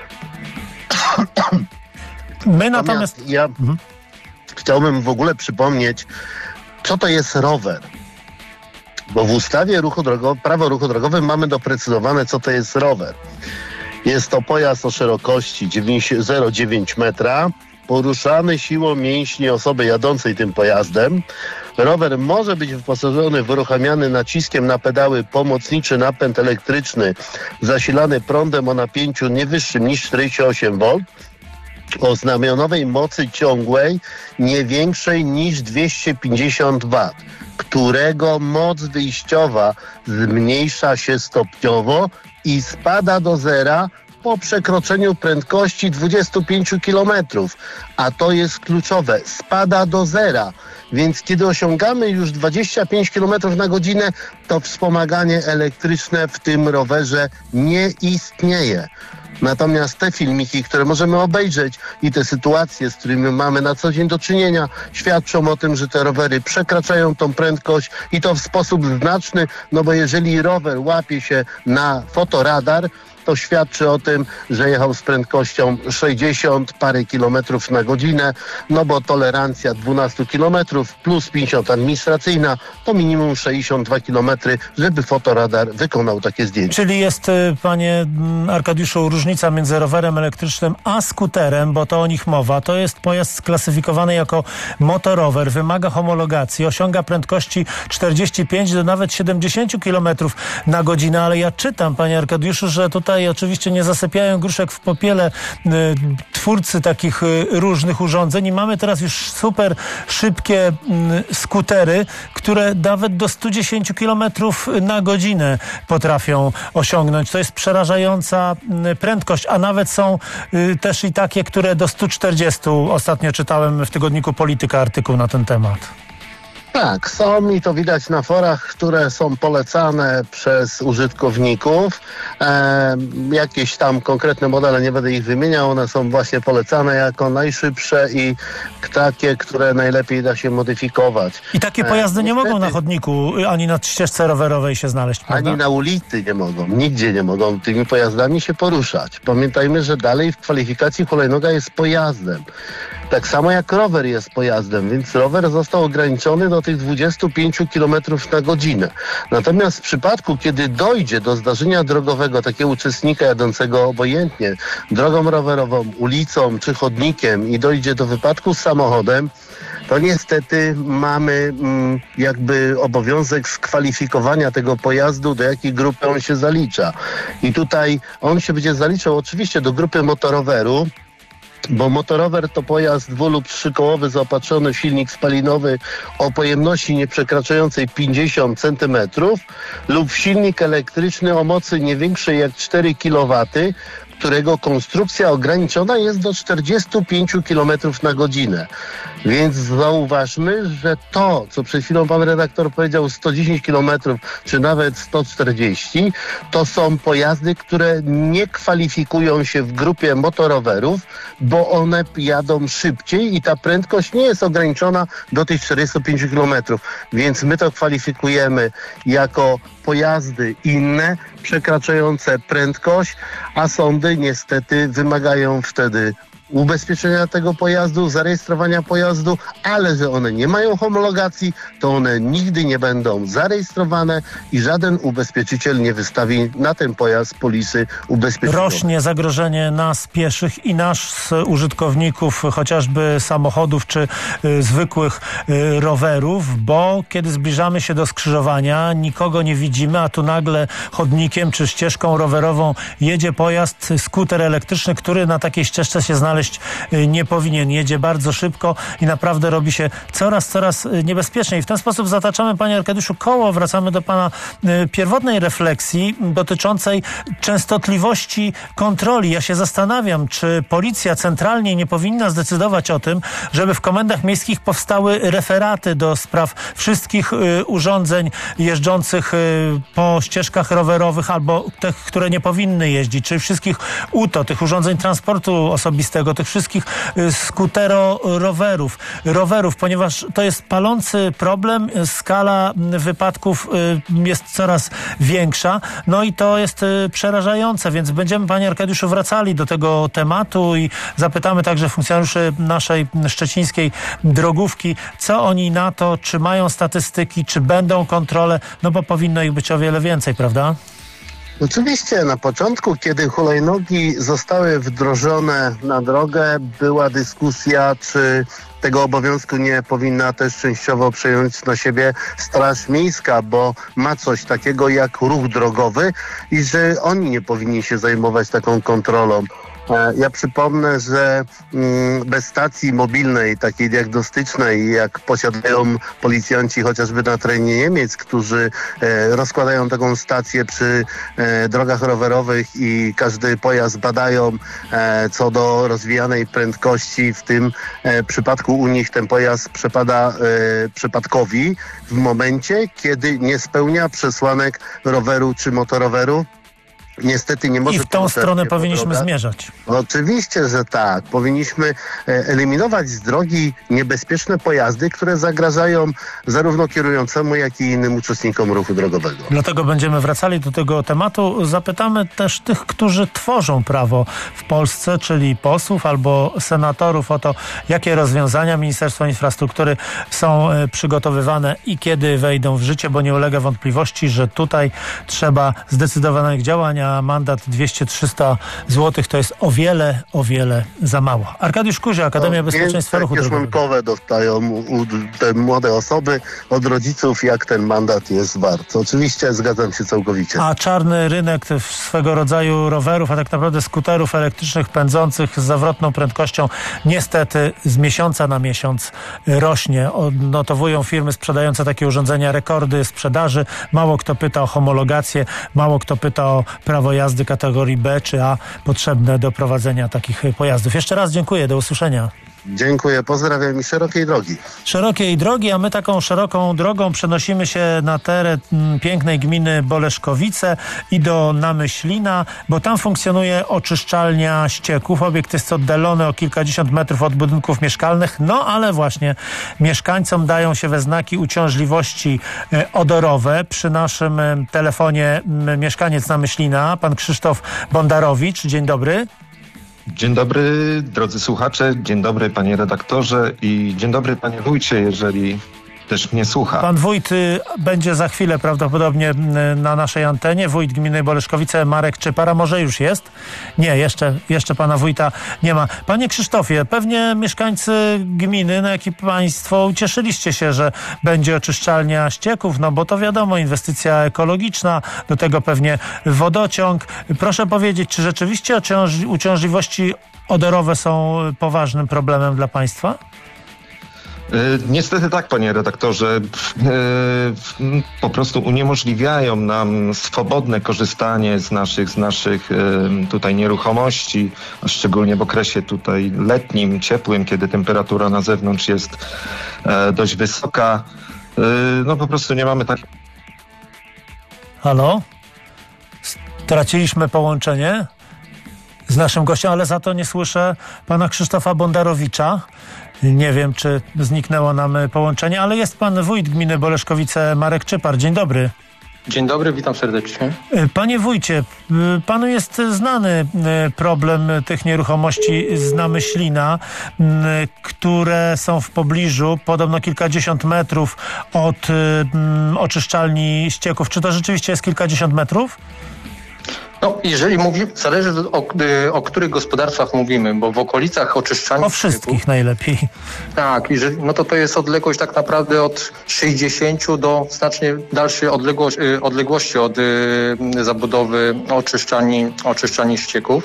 My natomiast... Ja mhm. chciałbym w ogóle przypomnieć, co to jest rower. Bo w ustawie ruchu drogowy, prawo o ruchu drogowym mamy doprecyzowane, co to jest rower. Jest to pojazd o szerokości zero przecinek dziewięć metra, poruszany siłą mięśni osoby jadącej tym pojazdem. Rower może być wyposażony w uruchamiany naciskiem na pedały pomocniczy napęd elektryczny zasilany prądem o napięciu nie wyższym niż czterdzieści osiem wolt, o znamionowej mocy ciągłej nie większej niż dwieście pięćdziesiąt watów, którego moc wyjściowa zmniejsza się stopniowo i spada do zera po przekroczeniu prędkości dwudziestu pięciu kilometrów, a to jest kluczowe, spada do zera, więc kiedy osiągamy już dwadzieścia pięć kilometrów na godzinę, to wspomaganie elektryczne w tym rowerze nie istnieje. Natomiast te filmiki, które możemy obejrzeć i te sytuacje, z którymi mamy na co dzień do czynienia, świadczą o tym, że te rowery przekraczają tą prędkość i to w sposób znaczny, no bo jeżeli rower łapie się na fotoradar, to świadczy o tym, że jechał z prędkością sześćdziesiąt parę kilometrów na godzinę, no bo tolerancja dwanaście kilometrów plus pięćdziesiąt administracyjna to minimum sześćdziesiąt dwa kilometry, żeby fotoradar wykonał takie zdjęcie. Czyli jest, panie Arkadiuszu, różnica między rowerem elektrycznym a skuterem, bo to o nich mowa. To jest pojazd sklasyfikowany jako motorower, wymaga homologacji, osiąga prędkości czterdzieści pięć do nawet siedemdziesiąt kilometrów na godzinę, ale ja czytam, panie Arkadiuszu, że tutaj oczywiście nie zasypiają gruszek w popiele y, twórcy takich y, różnych urządzeń i mamy teraz już super szybkie y, skutery, które nawet do stu dziesięciu kilometrów na godzinę potrafią osiągnąć. To jest przerażająca y, prędkość, a nawet są y, też i takie, które do stu czterdziestu. Ostatnio czytałem w tygodniku Polityka artykuł na ten temat. Tak, są i to widać na forach, które są polecane przez użytkowników. E, jakieś tam konkretne modele, nie będę ich wymieniał, one są właśnie polecane jako najszybsze i takie, które najlepiej da się modyfikować. I takie pojazdy e, nie niestety, mogą na chodniku ani na ścieżce rowerowej się znaleźć, prawda? Ani na ulicy nie mogą, nigdzie nie mogą tymi pojazdami się poruszać. Pamiętajmy, że dalej w kwalifikacji hulajnoga jest pojazdem. Tak samo jak rower jest pojazdem, więc rower został ograniczony do tych dwudziestu pięciu kilometrów na godzinę. Natomiast w przypadku, kiedy dojdzie do zdarzenia drogowego takiego uczestnika jadącego obojętnie drogą rowerową, ulicą czy chodnikiem i dojdzie do wypadku z samochodem, to niestety mamy mm, jakby obowiązek skwalifikowania tego pojazdu, do jakiej grupy on się zalicza. I tutaj on się będzie zaliczał oczywiście do grupy motoroweru, bo motorower to pojazd dwu- lub trzykołowy zaopatrzony w silnik spalinowy o pojemności nieprzekraczającej pięćdziesiąt centymetrów lub silnik elektryczny o mocy nie większej jak cztery kilowatów, którego konstrukcja ograniczona jest do czterdziestu pięciu kilometrów na godzinę. Więc zauważmy, że to, co przed chwilą pan redaktor powiedział, sto dziesięć kilometrów, czy nawet sto czterdzieści, to są pojazdy, które nie kwalifikują się w grupie motorowerów, bo one jadą szybciej i ta prędkość nie jest ograniczona do tych czterdziestu pięciu kilometrów. Więc my to kwalifikujemy jako pojazdy inne, przekraczające prędkość, a sądy niestety wymagają wtedy ubezpieczenia tego pojazdu, zarejestrowania pojazdu, ale że one nie mają homologacji, to one nigdy nie będą zarejestrowane i żaden ubezpieczyciel nie wystawi na ten pojazd polisy ubezpieczeniowej. Rośnie zagrożenie nas pieszych i nas użytkowników chociażby samochodów czy y, zwykłych y, rowerów, bo kiedy zbliżamy się do skrzyżowania, nikogo nie widzimy, a tu nagle chodnikiem czy ścieżką rowerową jedzie pojazd, skuter elektryczny, który na takiej ścieżce się znaleźć y, nie powinien. Jedzie bardzo szybko i naprawdę robi się coraz, coraz niebezpieczniej. W ten sposób zataczamy, panie Arkadiuszu, koło. Wracamy do pana y, pierwotnej refleksji dotyczącej częstotliwości kontroli. Ja się zastanawiam, czy policja centralnie nie powinna zdecydować o tym, żeby w komendach miejskich powstały referaty do spraw wszystkich y, urządzeń jeżdżących y, po ścieżkach rowerowych albo tych, które nie powinny jeździć, czyli wszystkich U T O, tych urządzeń transportu osobistego, tych wszystkich y, skutero-rowerów, rowerów, ponieważ to jest palący problem. Skala wypadków y, jest coraz większa, no i to jest y, przerażające, więc będziemy, panie Arkadiuszu, wracali do tego tematu i zapytamy także funkcjonariuszy naszej szczecińskiej drogówki, co oni na to, czy mają statystyki, czy będą kontrole, no bo powinno ich być o wiele więcej, prawda? Oczywiście na początku, kiedy hulajnogi zostały wdrożone na drogę, była dyskusja, czy tego obowiązku nie powinna też częściowo przejąć na siebie Straż Miejska, bo ma coś takiego jak ruch drogowy i że oni nie powinni się zajmować taką kontrolą. Ja przypomnę, że bez stacji mobilnej, takiej diagnostycznej, jak posiadają policjanci chociażby na terenie Niemiec, którzy rozkładają taką stację przy drogach rowerowych i każdy pojazd badają co do rozwijanej prędkości. W tym przypadku u nich ten pojazd przepada przypadkowi w momencie, kiedy nie spełnia przesłanek roweru czy motoroweru. Niestety nie może... I w tą stronę powinniśmy zmierzać. Oczywiście, że tak. Powinniśmy eliminować z drogi niebezpieczne pojazdy, które zagrażają zarówno kierującemu, jak i innym uczestnikom ruchu drogowego. Dlatego będziemy wracali do tego tematu. Zapytamy też tych, którzy tworzą prawo w Polsce, czyli posłów albo senatorów, o to, jakie rozwiązania Ministerstwa Infrastruktury są przygotowywane i kiedy wejdą w życie, bo nie ulega wątpliwości, że tutaj trzeba zdecydowanych działań, a mandat dwieście trzysta złotych to jest o wiele, o wiele za mało. Arkadiusz Kuzia, Akademia no, Bezpieczeństwa Ruchu Drogowego. Szmankowe dostają u, te młode osoby od rodziców, jak ten mandat jest wart. Oczywiście zgadzam się całkowicie. A czarny rynek swego rodzaju rowerów, a tak naprawdę skuterów elektrycznych pędzących z zawrotną prędkością niestety z miesiąca na miesiąc rośnie. Odnotowują firmy sprzedające takie urządzenia rekordy sprzedaży. Mało kto pyta o homologację, mało kto pyta o prawo jazdy kategorii B czy A potrzebne do prowadzenia takich pojazdów. Jeszcze raz dziękuję, do usłyszenia. Dziękuję, pozdrawiam i szerokiej drogi. Szerokiej drogi, a my taką szeroką drogą przenosimy się na teren pięknej gminy Boleszkowice i do Namyślina, bo tam funkcjonuje oczyszczalnia ścieków. Obiekt jest oddalony o kilkadziesiąt metrów od budynków mieszkalnych, no ale właśnie mieszkańcom dają się we znaki uciążliwości odorowe. Przy naszym telefonie mieszkaniec Namyślina, pan Krzysztof Bondarowicz. Dzień dobry. Dzień dobry, drodzy słuchacze, dzień dobry panie redaktorze i dzień dobry panie wójcie, jeżeli też mnie słucha. Pan wójt y, będzie za chwilę prawdopodobnie y, na naszej antenie. Wójt gminy Boleszkowice, Marek Czypar, a może już jest? Nie, jeszcze, jeszcze pana wójta nie ma. Panie Krzysztofie, pewnie mieszkańcy gminy, na jaki państwo ucieszyliście się, że będzie oczyszczalnia ścieków, no bo to wiadomo, inwestycja ekologiczna, do tego pewnie wodociąg. Proszę powiedzieć, czy rzeczywiście uciąż- uciążliwości odorowe są poważnym problemem dla państwa? Niestety tak, panie redaktorze. Po prostu uniemożliwiają nam swobodne korzystanie z naszych, z naszych tutaj nieruchomości, a szczególnie w okresie tutaj letnim, ciepłym, kiedy temperatura na zewnątrz jest dość wysoka. No po prostu nie mamy tak... Halo? Straciliśmy połączenie z naszym gościem, ale za to nie słyszę pana Krzysztofa Bondarowicza. Nie wiem, czy zniknęło nam połączenie, ale jest pan wójt gminy Boleszkowice, Marek Czypar. Dzień dobry. Dzień dobry, witam serdecznie. Panie wójcie, panu jest znany problem tych nieruchomości z Namyślina, które są w pobliżu, podobno kilkadziesiąt metrów od oczyszczalni ścieków. Czy to rzeczywiście jest kilkadziesiąt metrów? No, jeżeli mówimy, zależy o, o których gospodarstwach mówimy, bo w okolicach oczyszczalni... O wszystkich ścieków, najlepiej. Tak, jeżeli, no to to jest odległość tak naprawdę od sześćdziesięciu do znacznie dalszej odległości, odległości od y, zabudowy oczyszczalni, oczyszczalni ścieków.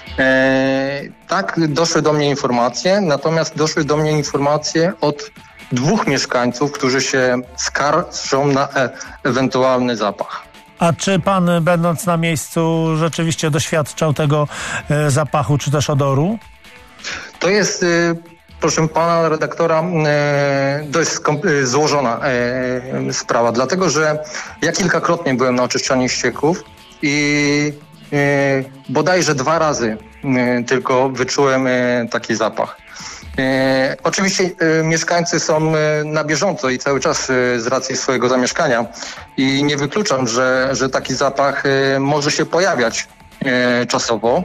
E, tak, doszły do mnie informacje, natomiast doszły do mnie informacje od dwóch mieszkańców, którzy się skarżą na e, ewentualny zapach. A czy pan, będąc na miejscu, rzeczywiście doświadczał tego e, zapachu, czy też odoru? To jest, e, proszę pana redaktora, e, dość skom- złożona e, sprawa, dlatego że ja kilkakrotnie byłem na oczyszczalni ścieków i e, bodajże dwa razy e, tylko wyczułem e, taki zapach. E, oczywiście e, mieszkańcy są e, na bieżąco i cały czas e, z racji swojego zamieszkania i nie wykluczam, że, że taki zapach e, może się pojawiać e, czasowo,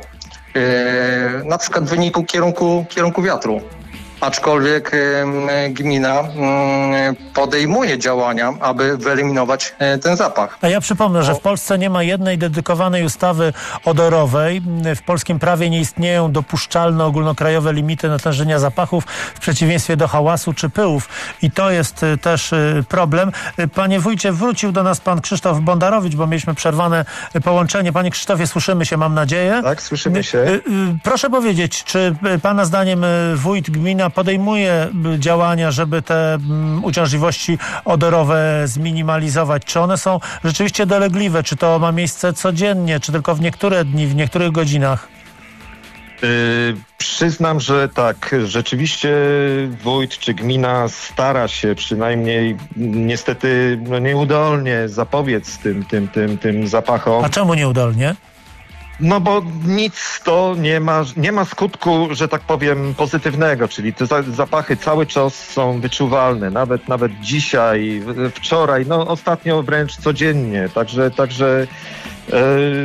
e, na przykład w wyniku kierunku, kierunku wiatru. Aczkolwiek e, gmina e, podejmuje działania, aby wyeliminować e, ten zapach. A ja przypomnę, że w Polsce nie ma jednej dedykowanej ustawy odorowej. W polskim prawie nie istnieją dopuszczalne ogólnokrajowe limity natężenia zapachów w przeciwieństwie do hałasu czy pyłów. I to jest e, też e, problem. Panie wójcie, wrócił do nas pan Krzysztof Bondarowicz, bo mieliśmy przerwane połączenie. Panie Krzysztofie, słyszymy się, mam nadzieję. Tak, słyszymy się. E, e, proszę powiedzieć, czy pana zdaniem wójt, gmina podejmuje działania, żeby te um, uciążliwości odorowe zminimalizować? Czy one są rzeczywiście dolegliwe? Czy to ma miejsce codziennie? Czy tylko w niektóre dni, w niektórych godzinach? Yy, przyznam, że tak, rzeczywiście wójt czy gmina stara się przynajmniej niestety no, nieudolnie zapobiec tym, tym, tym, tym zapachom. A czemu nieudolnie? No bo nic to nie ma, nie ma skutku, że tak powiem, pozytywnego, czyli te za, zapachy cały czas są wyczuwalne, nawet nawet dzisiaj, wczoraj, no ostatnio wręcz codziennie, także, także yy,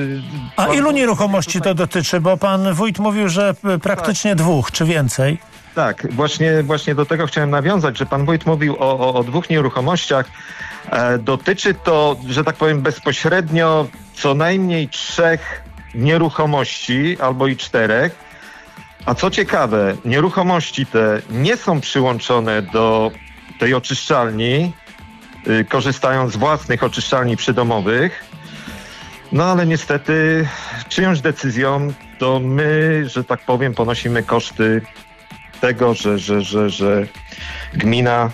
A pan, ilu nieruchomości to dotyczy? Bo pan wójt mówił, że praktycznie tak. dwóch, czy więcej? Tak, właśnie, właśnie do tego chciałem nawiązać, że pan wójt mówił o, o, o dwóch nieruchomościach. E, dotyczy to, że tak powiem, bezpośrednio co najmniej trzech nieruchomości albo i czterech, a co ciekawe, nieruchomości te nie są przyłączone do tej oczyszczalni, yy, korzystają z własnych oczyszczalni przydomowych, no ale niestety czyjąś decyzją to my, że tak powiem, ponosimy koszty tego, że, że, że, że gmina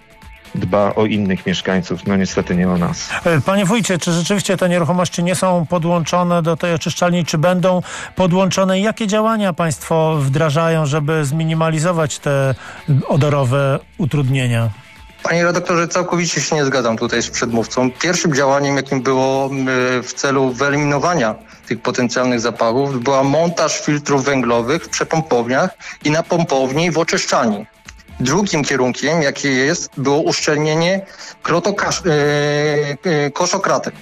dba o innych mieszkańców, no niestety nie o nas. Panie wójcie, czy rzeczywiście te nieruchomości nie są podłączone do tej oczyszczalni, czy będą podłączone? Jakie działania państwo wdrażają, żeby zminimalizować te odorowe utrudnienia? Panie redaktorze, całkowicie się nie zgadzam tutaj z przedmówcą. Pierwszym działaniem, jakim było w celu wyeliminowania tych potencjalnych zapachów, była montaż filtrów węglowych w przepompowniach i na pompowni w oczyszczalni. Drugim kierunkiem, jaki jest, było uszczelnienie krotokasz, yy, yy, koszokratek.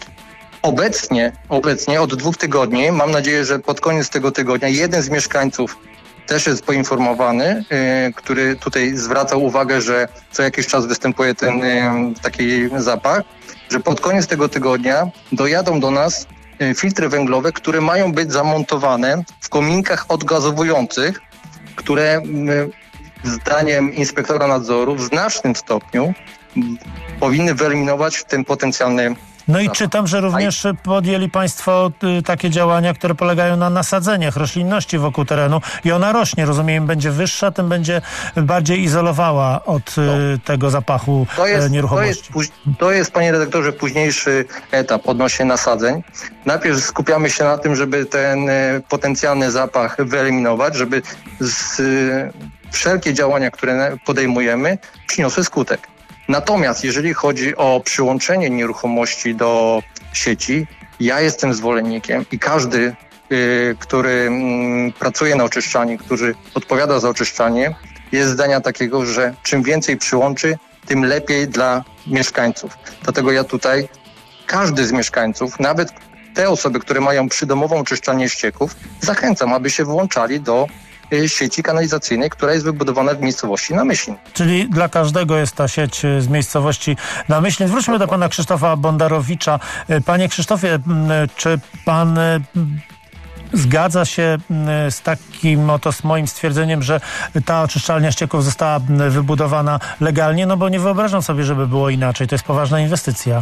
Obecnie, obecnie od dwóch tygodni, mam nadzieję, że pod koniec tego tygodnia jeden z mieszkańców też jest poinformowany, yy, który tutaj zwracał uwagę, że co jakiś czas występuje ten yy, taki zapach, że pod koniec tego tygodnia dojadą do nas yy, filtry węglowe, które mają być zamontowane w kominkach odgazowujących, które yy, zdaniem inspektora nadzoru w znacznym stopniu powinny wyeliminować ten potencjalny No i czytam, że również podjęli państwo y, takie działania, które polegają na nasadzeniach roślinności wokół terenu i ona rośnie, rozumiem, będzie wyższa, tym będzie bardziej izolowała od y, no. tego zapachu to jest, nieruchomości. To jest, to jest, panie redaktorze, późniejszy etap odnośnie nasadzeń. Najpierw skupiamy się na tym, żeby ten y, potencjalny zapach wyeliminować, żeby z, y, wszelkie działania, które podejmujemy, przyniosły skutek. Natomiast jeżeli chodzi o przyłączenie nieruchomości do sieci, ja jestem zwolennikiem i każdy, y, który y, pracuje na oczyszczalni, który odpowiada za oczyszczanie, jest zdania takiego, że czym więcej przyłączy, tym lepiej dla mieszkańców. Dlatego ja tutaj każdy z mieszkańców, nawet te osoby, które mają przydomowe oczyszczalnię ścieków, zachęcam, aby się włączali do sieci kanalizacyjnej, która jest wybudowana w miejscowości Namyślin. Czyli dla każdego jest ta sieć z miejscowości Namyślin. Wróćmy do pana Krzysztofa Bondarowicza. Panie Krzysztofie, czy pan zgadza się z takim oto z moim stwierdzeniem, że ta oczyszczalnia ścieków została wybudowana legalnie? No bo nie wyobrażam sobie, żeby było inaczej. To jest poważna inwestycja.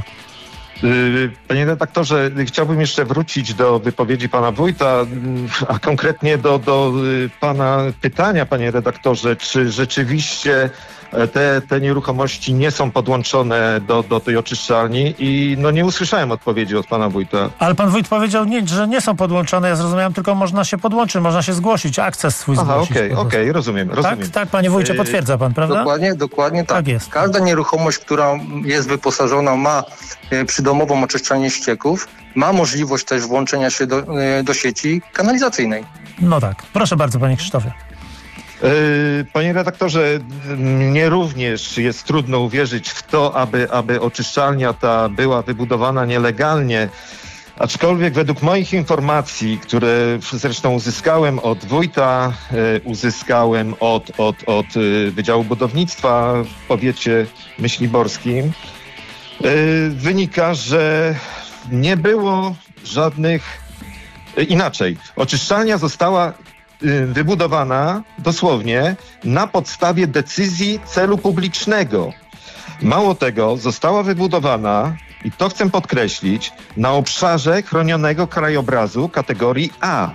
Panie redaktorze, chciałbym jeszcze wrócić do wypowiedzi pana wójta, a konkretnie do, do pana pytania, panie redaktorze, czy rzeczywiście te, te nieruchomości nie są podłączone do, do tej oczyszczalni i no nie usłyszałem odpowiedzi od pana wójta. Ale pan wójt powiedział, nie, że nie są podłączone, ja zrozumiałem, tylko można się podłączyć, można się zgłosić, akces swój Aha, zgłosić. okej, okej, okay, rozumiem, rozumiem. Tak, tak, panie wójcie, potwierdza pan, prawda? Dokładnie, dokładnie tak. Tak jest. Każda nieruchomość, która jest wyposażona, ma przydomową oczyszczalnię ścieków, ma możliwość też włączenia się do, do sieci kanalizacyjnej. No tak. Proszę bardzo, panie Krzysztofie. Panie redaktorze, mnie również jest trudno uwierzyć w to, aby, aby oczyszczalnia ta była wybudowana nielegalnie, aczkolwiek według moich informacji, które zresztą uzyskałem od wójta, uzyskałem od, od, od Wydziału Budownictwa w powiecie myśliborskim, wynika, że nie było żadnych... Inaczej, oczyszczalnia została wybudowana dosłownie na podstawie decyzji celu publicznego. Mało tego, została wybudowana, i to chcę podkreślić, na obszarze chronionego krajobrazu kategorii A.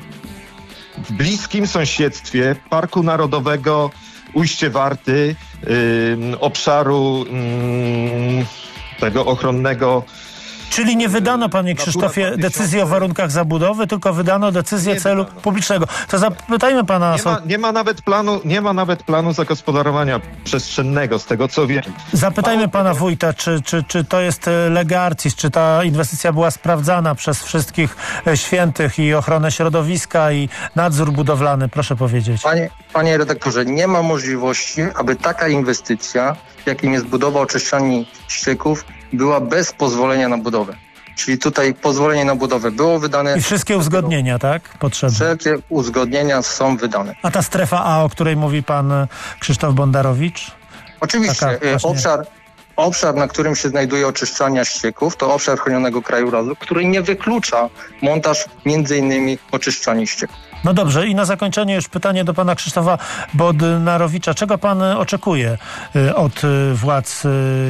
W bliskim sąsiedztwie Parku Narodowego Ujście Warty, yy, obszaru yy, tego ochronnego. Czyli nie wydano, panie Krzysztofie, decyzji o warunkach zabudowy, tylko wydano decyzję nie celu wydano. publicznego. To zapytajmy pana... Nie ma, nie ma nawet planu, nie ma nawet planu zagospodarowania przestrzennego, z tego co wiem. Zapytajmy Mało pana tego... wójta, czy, czy, czy to jest lege artis, czy ta inwestycja była sprawdzana przez wszystkich świętych i ochronę środowiska i nadzór budowlany, proszę powiedzieć. Panie, panie redaktorze, nie ma możliwości, aby taka inwestycja, jakim jest budowa oczyszczalni ścieków, była bez pozwolenia na budowę. Czyli tutaj pozwolenie na budowę było wydane. I wszystkie uzgodnienia, tak? Potrzebne. Wszelkie uzgodnienia są wydane. A ta strefa A, o której mówi pan Krzysztof Bondarowicz? Oczywiście. Taka, obszar, obszar, na którym się znajduje oczyszczalnia ścieków, to obszar chronionego krajobrazu, który nie wyklucza montaż między innymi oczyszczalni ścieków. No dobrze, i na zakończenie już pytanie do pana Krzysztofa Bodnarowicza. Czego pan oczekuje od władz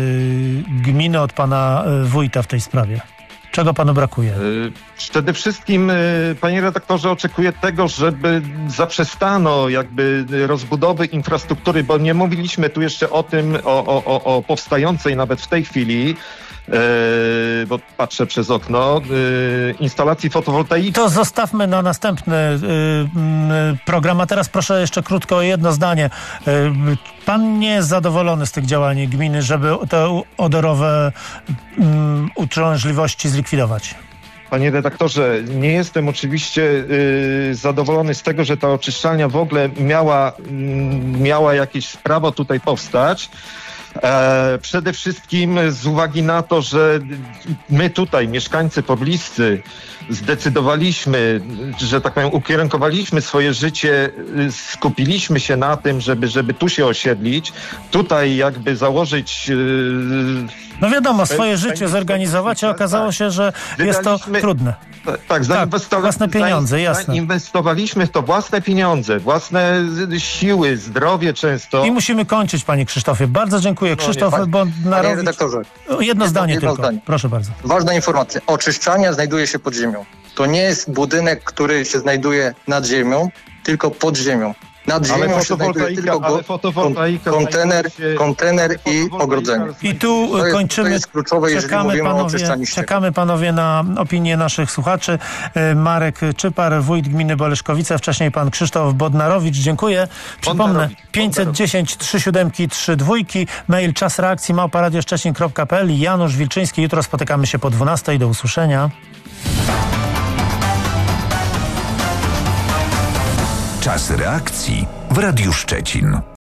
gminy, od pana wójta w tej sprawie? Czego panu brakuje? Przede wszystkim, panie redaktorze, oczekuję tego, żeby zaprzestano jakby rozbudowy infrastruktury, bo nie mówiliśmy tu jeszcze o tym, o, o, o powstającej nawet w tej chwili, Yy, bo patrzę przez okno, yy, instalacji fotowoltaicznej. To zostawmy na następny yy, program, a teraz proszę jeszcze krótko o jedno zdanie. Yy, pan nie jest zadowolony z tych działań gminy, żeby te odorowe yy, uciążliwości zlikwidować? Panie redaktorze, nie jestem oczywiście yy, zadowolony z tego, że ta oczyszczalnia w ogóle miała, yy, miała jakieś prawo tutaj powstać. E, przede wszystkim z uwagi na to, że my tutaj, mieszkańcy pobliscy, zdecydowaliśmy, że tak powiem, ukierunkowaliśmy swoje życie, skupiliśmy się na tym, żeby, żeby tu się osiedlić, tutaj jakby założyć... Yy, no wiadomo, swoje życie zorganizować, a okazało się, że jest to trudne. Tak, tak własne pieniądze, jasne. Zainwestowaliśmy w to własne pieniądze, własne siły, zdrowie często. I musimy kończyć, panie Krzysztofie. Bardzo dziękuję. No, Krzysztof Bondarowicz. Panie redaktorze. Jedno, jedno zdanie jedno tylko. Zdanie. Proszę bardzo. Ważna informacja. Oczyszczalnia znajduje się pod ziemią. To nie jest budynek, który się znajduje nad ziemią, tylko pod ziemią. Nad ziemią ale się znajduje tylko go, fotowoltaika, kontener, się, kontener i ogrodzenie. I tu to jest, kończymy. To jest kluczowe, jeżeli czekamy, mówimy panowie, o oczyszczaniu ścieków. Czekamy panowie na opinię naszych słuchaczy. Marek Czypar, wójt gminy Boleszkowice, wcześniej pan Krzysztof Bodnarowicz. Dziękuję. Przypomnę, pięćset dziesięć trzy siedem trzy dwa, mail czas reakcji małpa radio szczecin kropka p l. Janusz Wilczyński. Jutro spotykamy się po dwunastej. Do usłyszenia. Czas reakcji w Radiu Szczecin.